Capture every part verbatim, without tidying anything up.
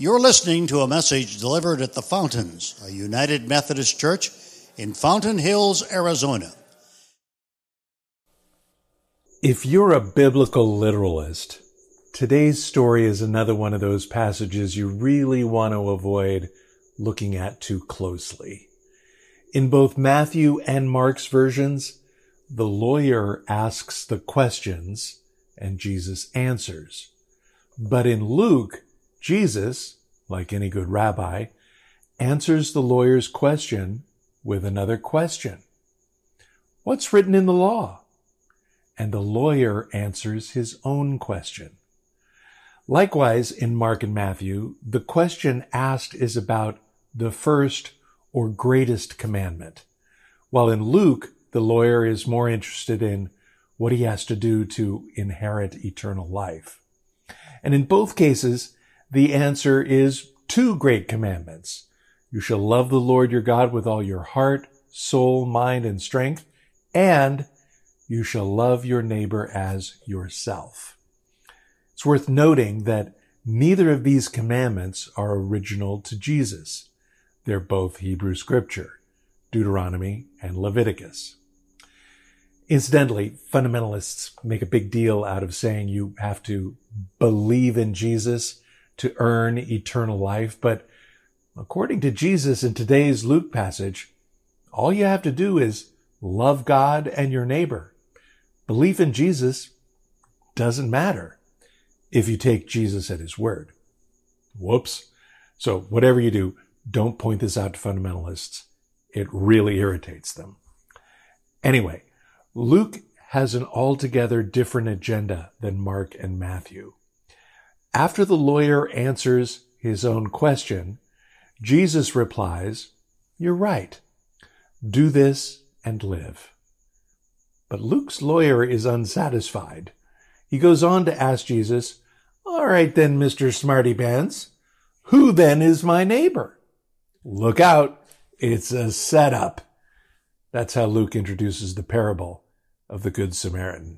You're listening to a message delivered at the Fountains, a United Methodist Church in Fountain Hills, Arizona. If you're a biblical literalist, today's story is another one of those passages you really want to avoid looking at too closely. In both Matthew and Mark's versions, the lawyer asks the questions and Jesus answers. But in Luke, Jesus, like any good rabbi, answers the lawyer's question with another question. What's written in the law? And the lawyer answers his own question. Likewise, in Mark and Matthew, the question asked is about the first or greatest commandment, while in Luke, the lawyer is more interested in what he has to do to inherit eternal life. And in both cases, the answer is two great commandments. You shall love the Lord your God with all your heart, soul, mind, and strength, and you shall love your neighbor as yourself. It's worth noting that neither of these commandments are original to Jesus. They're both Hebrew scripture, Deuteronomy and Leviticus. Incidentally, fundamentalists make a big deal out of saying you have to believe in Jesus to earn eternal life. But according to Jesus in today's Luke passage, all you have to do is love God and your neighbor. Belief in Jesus doesn't matter if you take Jesus at his word. Whoops. So whatever you do, don't point this out to fundamentalists. It really irritates them. Anyway, Luke has an altogether different agenda than Mark and Matthew. After the lawyer answers his own question, Jesus replies, "You're right. Do this and live." But Luke's lawyer is unsatisfied. He goes on to ask Jesus, "All right then, Mister Smarty Pants, who then is my neighbor?" Look out, it's a setup. That's how Luke introduces the parable of the Good Samaritan.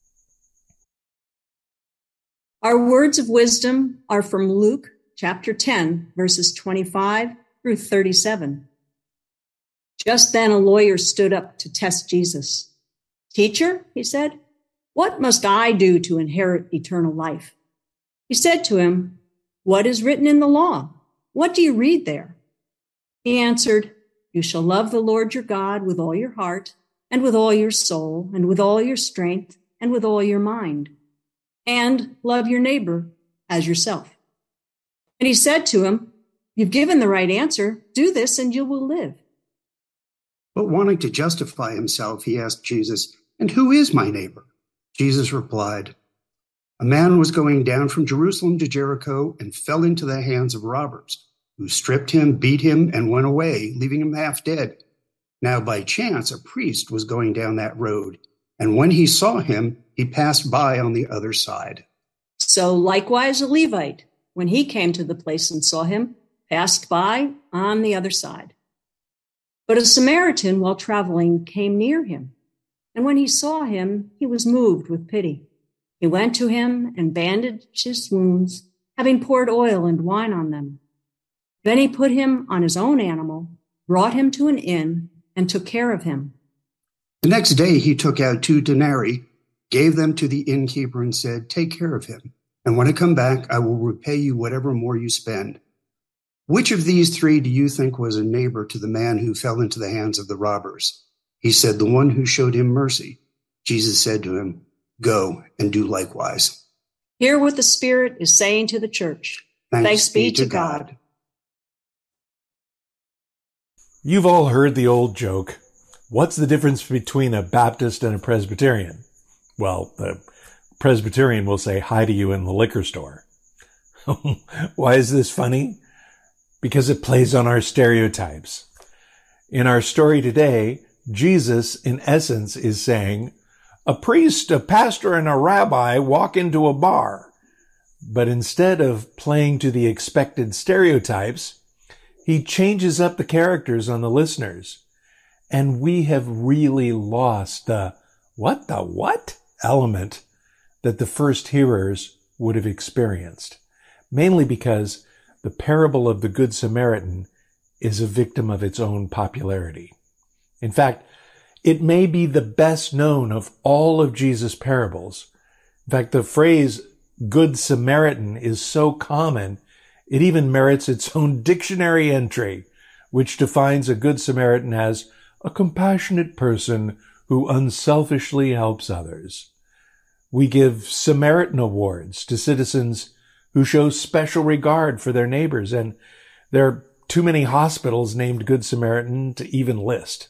Our words of wisdom are from Luke chapter ten, verses twenty-five through thirty-seven. Just then a lawyer stood up to test Jesus. "Teacher," he said, "what must I do to inherit eternal life?" He said to him, "What is written in the law? What do you read there?" He answered, "You shall love the Lord your God with all your heart, and with all your soul, and with all your strength, and with all your mind, and love your neighbor as yourself." And he said to him, "You've given the right answer. Do this and you will live." But wanting to justify himself, he asked Jesus, "And who is my neighbor?" Jesus replied, "A man was going down from Jerusalem to Jericho and fell into the hands of robbers, who stripped him, beat him, and went away, leaving him half dead. Now by chance a priest was going down that road, and when he saw him, he passed by on the other side. So likewise a Levite, when he came to the place and saw him, passed by on the other side. But a Samaritan, while traveling, came near him, and when he saw him, he was moved with pity. He went to him and bandaged his wounds, having poured oil and wine on them. Then he put him on his own animal, brought him to an inn, and took care of him. The next day he took out two denarii, gave them to the innkeeper, and said, "Take care of him, and when I come back, I will repay you whatever more you spend." Which of these three do you think was a neighbor to the man who fell into the hands of the robbers? He said, "The one who showed him mercy." Jesus said to him, "Go and do likewise." Hear what the Spirit is saying to the church. Thanks, Thanks be to God. God. You've all heard the old joke. What's the difference between a Baptist and a Presbyterian? Well, the Presbyterian will say hi to you in the liquor store. Why is this funny? Because it plays on our stereotypes. In our story today, Jesus, in essence, is saying, a priest, a pastor, and a rabbi walk into a bar. But instead of playing to the expected stereotypes, he changes up the characters on the listeners. And we have really lost the what the what element that the first hearers would have experienced. Mainly because the parable of the Good Samaritan is a victim of its own popularity. In fact, it may be the best known of all of Jesus' parables. In fact, the phrase Good Samaritan is so common, it even merits its own dictionary entry, which defines a Good Samaritan as a compassionate person who unselfishly helps others. We give Samaritan awards to citizens who show special regard for their neighbors, and there are too many hospitals named Good Samaritan to even list.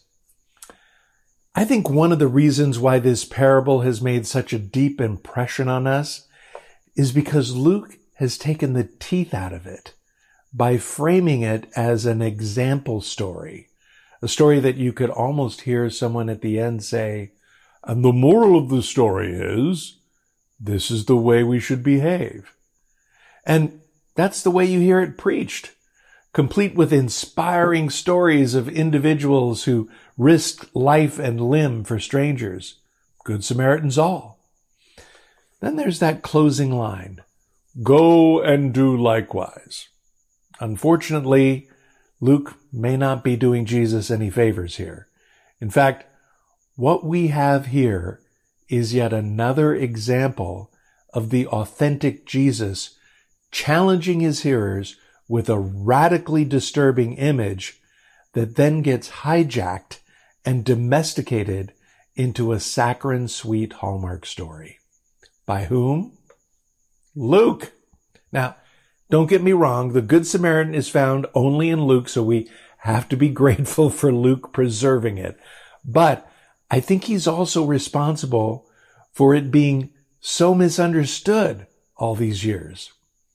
I think one of the reasons why this parable has made such a deep impression on us is because Luke has taken the teeth out of it by framing it as an example story, a story that you could almost hear someone at the end say, and the moral of the story is, this is the way we should behave. And that's the way you hear it preached, complete with inspiring stories of individuals who risked life and limb for strangers. Good Samaritans all. Then there's that closing line, go and do likewise. Unfortunately, Luke may not be doing Jesus any favors here. In fact, what we have here is yet another example of the authentic Jesus challenging his hearers with a radically disturbing image that then gets hijacked and domesticated into a saccharine sweet Hallmark story. By whom? Luke. Now, don't get me wrong, the Good Samaritan is found only in Luke, so we have to be grateful for Luke preserving it. But I think he's also responsible for it being so misunderstood all these years.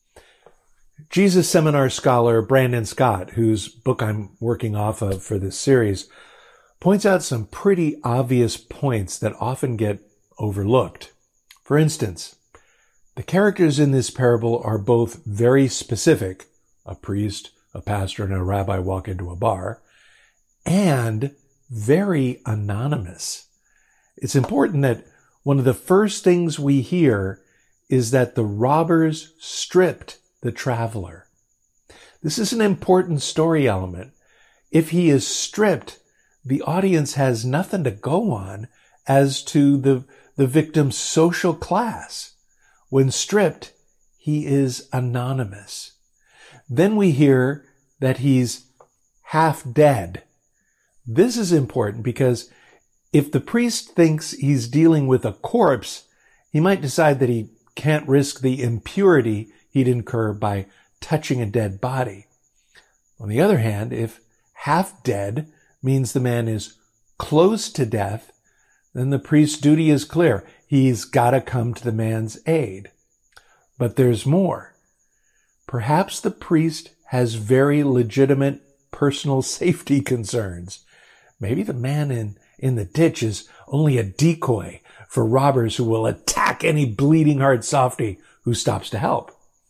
Jesus seminar scholar Brandon Scott, whose book I'm working off of for this series, points out some pretty obvious points that often get overlooked. For instance, the characters in this parable are both very specific, a priest, a pastor, and a rabbi walk into a bar, and very anonymous. It's important that one of the first things we hear is that the robbers stripped the traveler. This is an important story element. If he is stripped, the audience has nothing to go on as to the, the victim's social class. When stripped, he is anonymous. Then we hear that he's half dead. This is important because if the priest thinks he's dealing with a corpse, he might decide that he can't risk the impurity he'd incur by touching a dead body. On the other hand, if half dead means the man is close to death, then the priest's duty is clear. He's got to come to the man's aid. But there's more. Perhaps the priest has very legitimate personal safety concerns. Maybe the man in, in the ditch is only a decoy for robbers who will attack any bleeding heart softy who stops to help.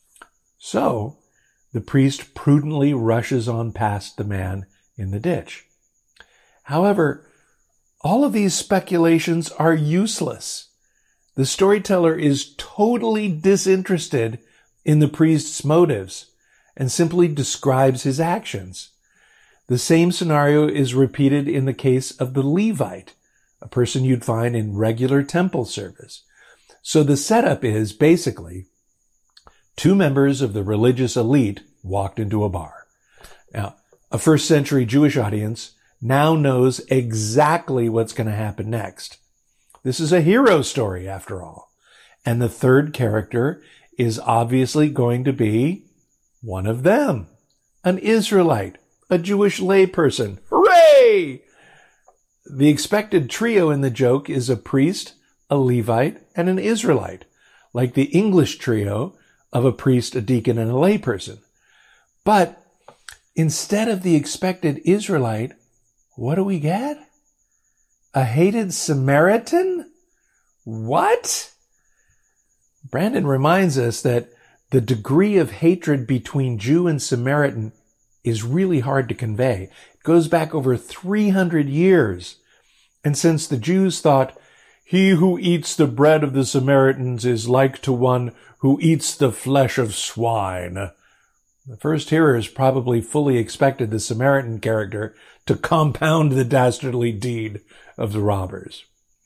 So, the priest prudently rushes on past the man in the ditch. However, all of these speculations are useless. The storyteller is totally disinterested in the priest's motives and simply describes his actions. The same scenario is repeated in the case of the Levite, a person you'd find in regular temple service. So the setup is basically two members of the religious elite walked into a bar. Now, a first century Jewish audience now knows exactly what's going to happen next. This is a hero story, after all. And the third character is obviously going to be one of them, an Israelite, a Jewish layperson. Hooray! The expected trio in the joke is a priest, a Levite, and an Israelite, like the English trio of a priest, a deacon, and a layperson. But instead of the expected Israelite, what do we get? A hated Samaritan? What? Brandon reminds us that the degree of hatred between Jew and Samaritan is really hard to convey. It goes back over three hundred years. And since the Jews thought, he who eats the bread of the Samaritans is like to one who eats the flesh of swine, The first hearers probably fully expected the Samaritan character to compound the dastardly deed of the robbers.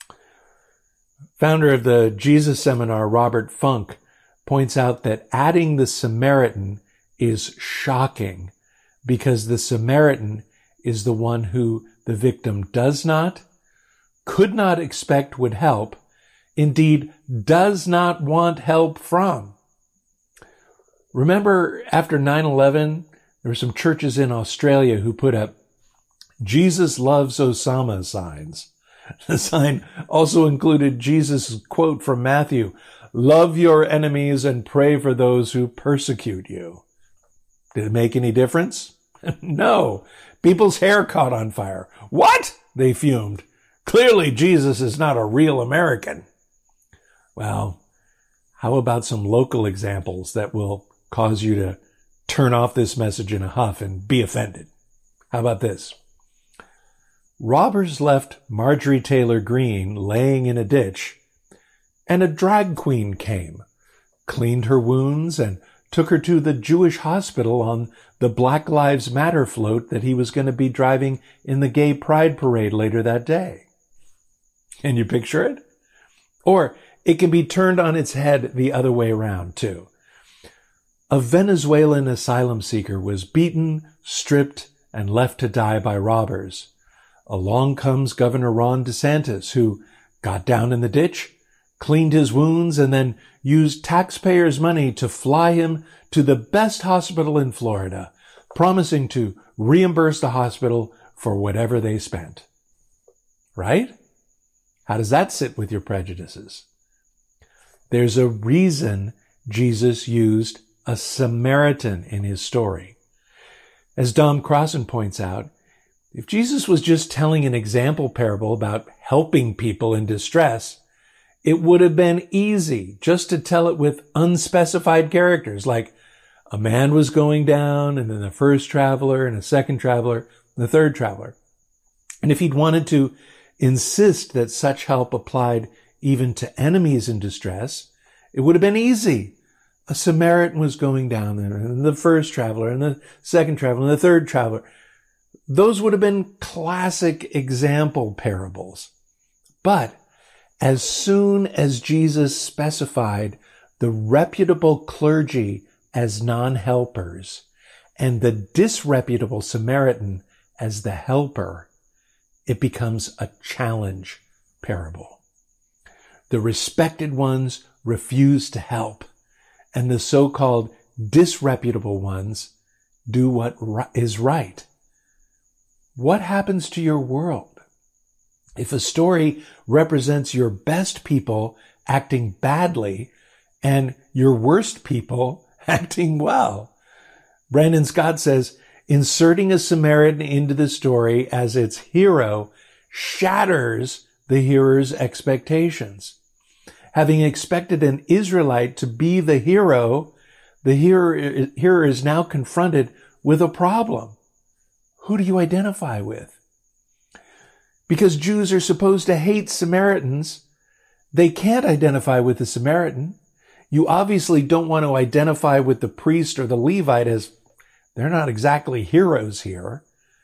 Founder of the Jesus Seminar, Robert Funk, points out that adding the Samaritan is shocking because the Samaritan is the one who the victim does not, could not expect would help, indeed does not want help from. Remember after nine eleven, there were some churches in Australia who put up Jesus loves Osama signs. The sign also included Jesus' quote from Matthew, love your enemies and pray for those who persecute you. Did it make any difference? No. People's hair caught on fire. What? They fumed. Clearly Jesus is not a real American. Well, how about some local examples that will cause you to turn off this message in a huff and be offended? How about this? Robbers left Marjorie Taylor Greene laying in a ditch, and a drag queen came, cleaned her wounds, and took her to the Jewish hospital on the Black Lives Matter float that he was going to be driving in the gay pride parade later that day. Can you picture it? Or it can be turned on its head the other way around, too. A Venezuelan asylum seeker was beaten, stripped, and left to die by robbers. Along comes Governor Ron DeSantis, who got down in the ditch, cleaned his wounds, and then used taxpayers' money to fly him to the best hospital in Florida, promising to reimburse the hospital for whatever they spent. Right? How does that sit with your prejudices? There's a reason Jesus used a Samaritan in his story. As Dom Crossan points out, if Jesus was just telling an example parable about helping people in distress, it would have been easy just to tell it with unspecified characters, like a man was going down, and then the first traveler, and a second traveler, and the third traveler. And if he'd wanted to insist that such help applied even to enemies in distress, it would have been easy. A Samaritan was going down there, and the first traveler, and the second traveler, and the third traveler. Those would have been classic example parables. But as soon as Jesus specified the reputable clergy as non-helpers and the disreputable Samaritan as the helper, it becomes a challenge parable. The respected ones refuse to help, and the so-called disreputable ones do what is right. What happens to your world if a story represents your best people acting badly and your worst people acting well? Brandon Scott says, inserting a Samaritan into the story as its hero shatters the hearer's expectations. Having expected an Israelite to be the hero, the hearer, hearer is now confronted with a problem. Who do you identify with? Because Jews are supposed to hate Samaritans, they can't identify with the Samaritan. You obviously don't want to identify with the priest or the Levite, as they're not exactly heroes here.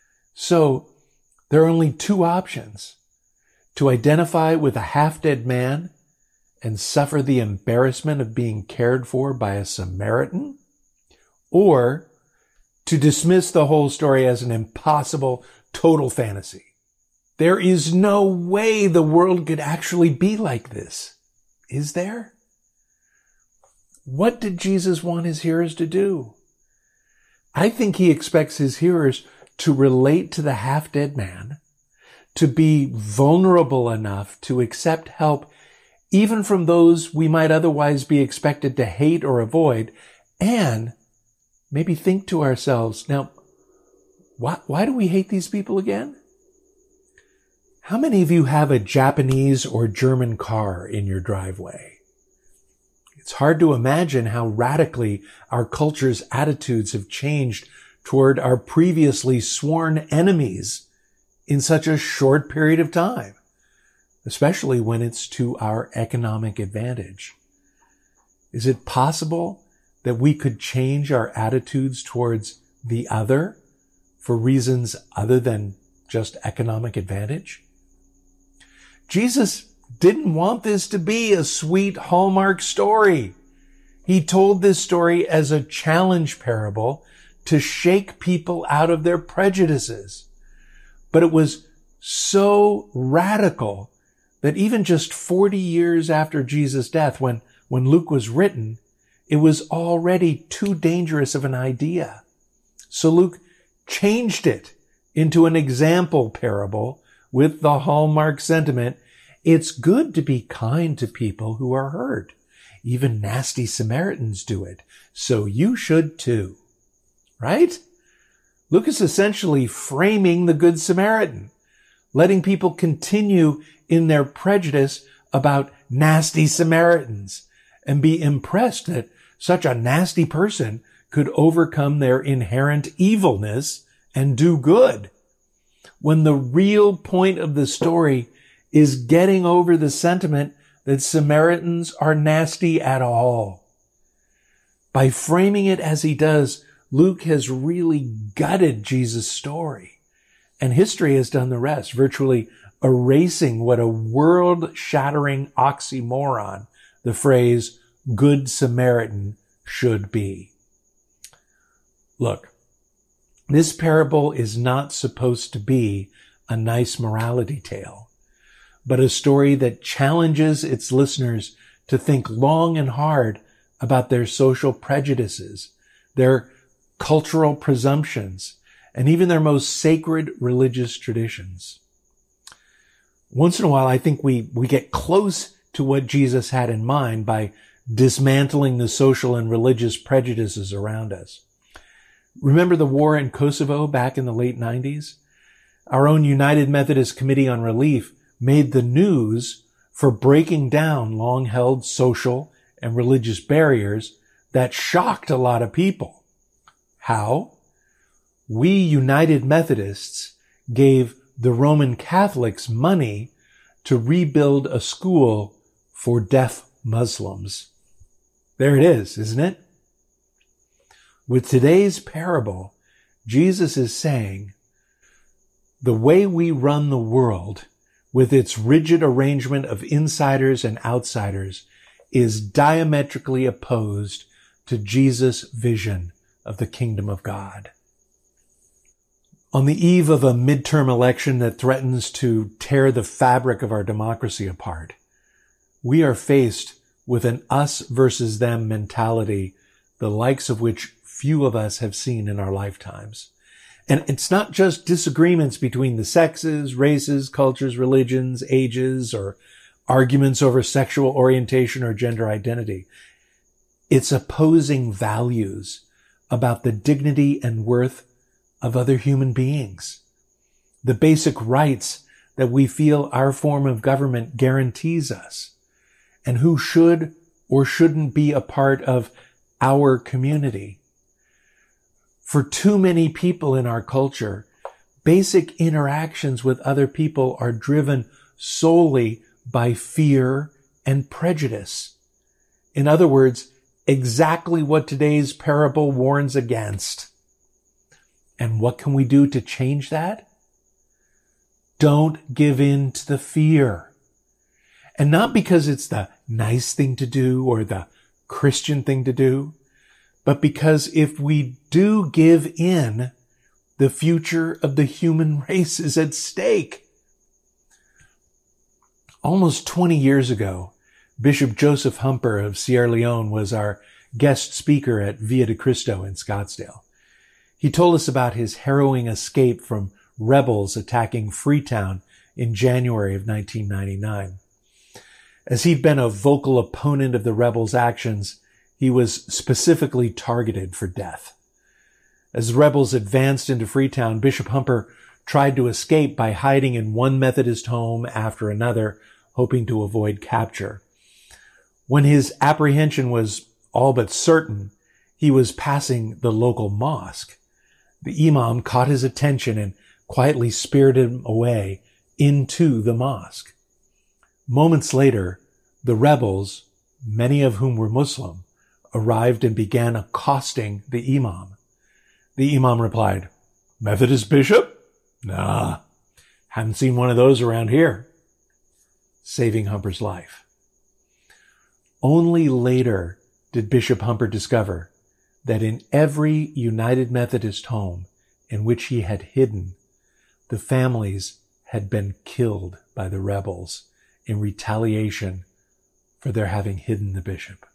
So there are only two options: to identify with a half-dead man and suffer the embarrassment of being cared for by a Samaritan, or to dismiss the whole story as an impossible, total fantasy. There is no way the world could actually be like this, is there? What did Jesus want his hearers to do? I think he expects his hearers to relate to the half-dead man, to be vulnerable enough to accept help even from those we might otherwise be expected to hate or avoid, and maybe think to ourselves, now, why, why do we hate these people again? How many of you have a Japanese or German car in your driveway? It's hard to imagine how radically our culture's attitudes have changed toward our previously sworn enemies in such a short period of time, especially when it's to our economic advantage. Is it possible that we could change our attitudes towards the other for reasons other than just economic advantage? Jesus didn't want this to be a sweet Hallmark story. He told this story as a challenge parable to shake people out of their prejudices. But it was so radical that even just forty years after Jesus' death, when, when Luke was written, it was already too dangerous of an idea. So Luke changed it into an example parable with the Hallmark sentiment: it's good to be kind to people who are hurt. Even nasty Samaritans do it, so you should too. Right? Luke is essentially framing the Good Samaritan, letting people continue in their prejudice about nasty Samaritans and be impressed that such a nasty person could overcome their inherent evilness and do good, when the real point of the story is getting over the sentiment that Samaritans are nasty at all. By framing it as he does, Luke has really gutted Jesus' story, and history has done the rest, virtually erasing what a world-shattering oxymoron the phrase Good Samaritan should be. Look, this parable is not supposed to be a nice morality tale, but a story that challenges its listeners to think long and hard about their social prejudices, their cultural presumptions, and even their most sacred religious traditions. Once in a while, I think we, we get close to what Jesus had in mind by dismantling the social and religious prejudices around us. Remember the war in Kosovo back in the late nineties? Our own United Methodist Committee on Relief made the news for breaking down long-held social and religious barriers that shocked a lot of people. How? We United Methodists gave the Roman Catholics money to rebuild a school for deaf Muslims. There it is, isn't it? With today's parable, Jesus is saying, the way we run the world with its rigid arrangement of insiders and outsiders is diametrically opposed to Jesus' vision of the kingdom of God. On the eve of a midterm election that threatens to tear the fabric of our democracy apart, we are faced with an us versus them mentality, the likes of which few of us have seen in our lifetimes. And it's not just disagreements between the sexes, races, cultures, religions, ages, or arguments over sexual orientation or gender identity. It's opposing values about the dignity and worth of other human beings, the basic rights that we feel our form of government guarantees us, and who should or shouldn't be a part of our community. For too many people in our culture, basic interactions with other people are driven solely by fear and prejudice. In other words, exactly what today's parable warns against. And what can we do to change that? Don't give in to the fear. And not because it's the nice thing to do or the Christian thing to do, but because if we do give in, the future of the human race is at stake. Almost twenty years ago, Bishop Joseph Humper of Sierra Leone was our guest speaker at Via de Cristo in Scottsdale. He told us about his harrowing escape from rebels attacking Freetown in January of nineteen ninety-nine. As he'd been a vocal opponent of the rebels' actions, he was specifically targeted for death. As the rebels advanced into Freetown, Bishop Humper tried to escape by hiding in one Methodist home after another, hoping to avoid capture. When his apprehension was all but certain, he was passing the local mosque. The imam caught his attention and quietly spirited him away into the mosque. Moments later, the rebels, many of whom were Muslim, arrived and began accosting the imam. The imam replied, "Methodist bishop? Nah, haven't seen one of those around here," saving Humper's life. Only later did Bishop Humper discover that in every United Methodist home in which he had hidden, the families had been killed by the rebels in retaliation for their having hidden the bishop.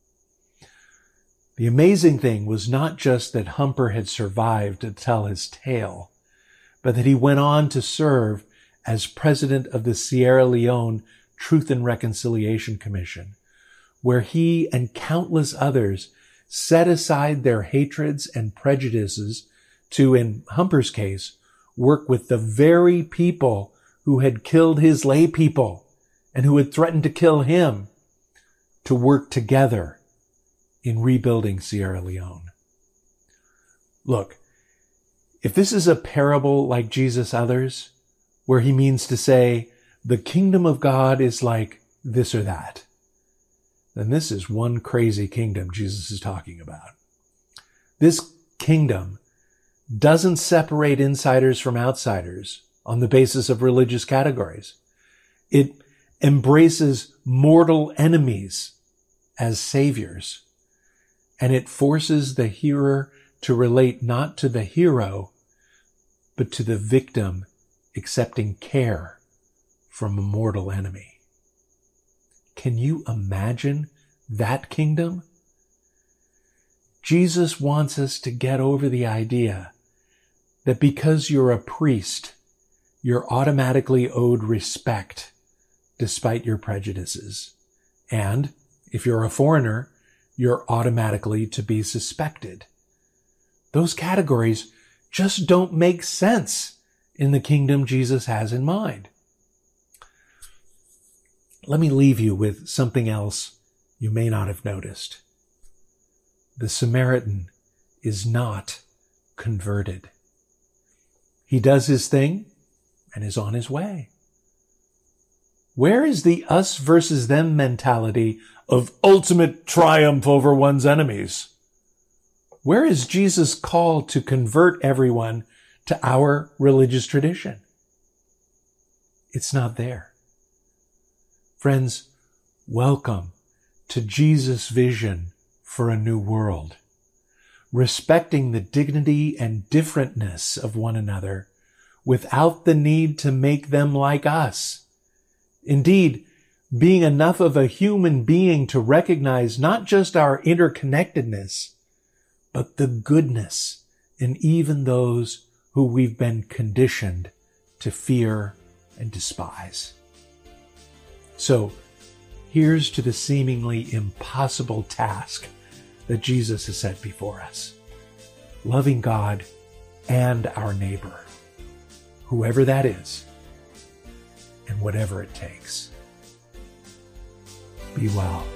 The amazing thing was not just that Humper had survived to tell his tale, but that he went on to serve as president of the Sierra Leone Truth and Reconciliation Commission, where he and countless others set aside their hatreds and prejudices to, in Humper's case, work with the very people who had killed his lay people and who had threatened to kill him, to work together in rebuilding Sierra Leone. Look, if this is a parable like Jesus' others, where he means to say, the kingdom of God is like this or that, then this is one crazy kingdom Jesus is talking about. This kingdom doesn't separate insiders from outsiders on the basis of religious categories. It embraces mortal enemies as saviors, and it forces the hearer to relate not to the hero, but to the victim accepting care from a mortal enemy. Can you imagine that kingdom? Jesus wants us to get over the idea that because you're a priest, you're automatically owed respect despite your prejudices. And if you're a foreigner, you're automatically to be suspected. Those categories just don't make sense in the kingdom Jesus has in mind. Let me leave you with something else you may not have noticed. The Samaritan is not converted. He does his thing and is on his way. Where is the us versus them mentality of ultimate triumph over one's enemies? Where is Jesus' call to convert everyone to our religious tradition? It's not there. Friends, welcome to Jesus' vision for a new world, respecting the dignity and differentness of one another without the need to make them like us. Indeed, being enough of a human being to recognize not just our interconnectedness, but the goodness in even those who we've been conditioned to fear and despise. So, here's to the seemingly impossible task that Jesus has set before us. Loving God and our neighbor, whoever that is, and whatever it takes. Be well.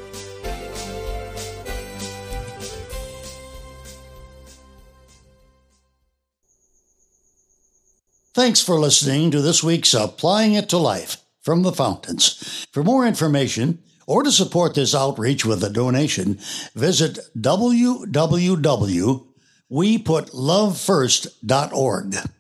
Thanks for listening to this week's Applying It to Life from the Fountains. For more information or to support this outreach with a donation, visit w w w dot we put love first dot org.